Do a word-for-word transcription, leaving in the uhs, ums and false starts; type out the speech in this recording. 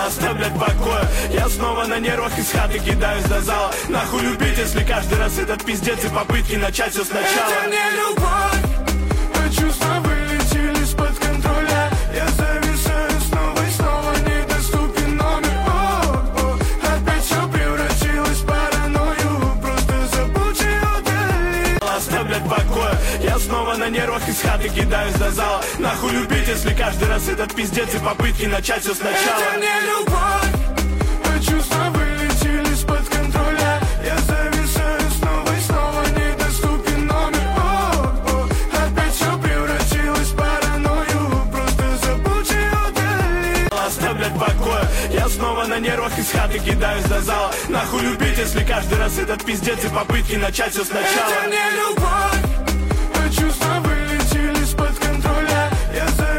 Оставь, блядь, покоя. Я снова на нервах из хаты кидаюсь до зала. Нахуй любить, если каждый раз этот пиздец и попытки начать все сначала. Это не любовь, а чувства вылетели из-под контроля. Я зависаю снова и снова, недоступен номер. О-о, опять все превратилось в паранойю. Просто забудь и удали. Оставь, блядь, покоя. Я снова на нервах из хаты кидаюсь до зала. Нахуй любить, если каждый раз этот пиздец и попытки начать все сначала. Это не любовь, а чувства вылетели из-под контроля. Я зависаю снова и снова, недоступен номер. О-о, опять все превратилось в паранойю. Просто забудь и удали. Оставь, блядь, покоя. Я снова на нервах из хаты кидаюсь до зала. Нахуй любить, если каждый раз этот пиздец и попытки начать все сначала. Это не любовь, а чувства вылетели из-под контроля. Я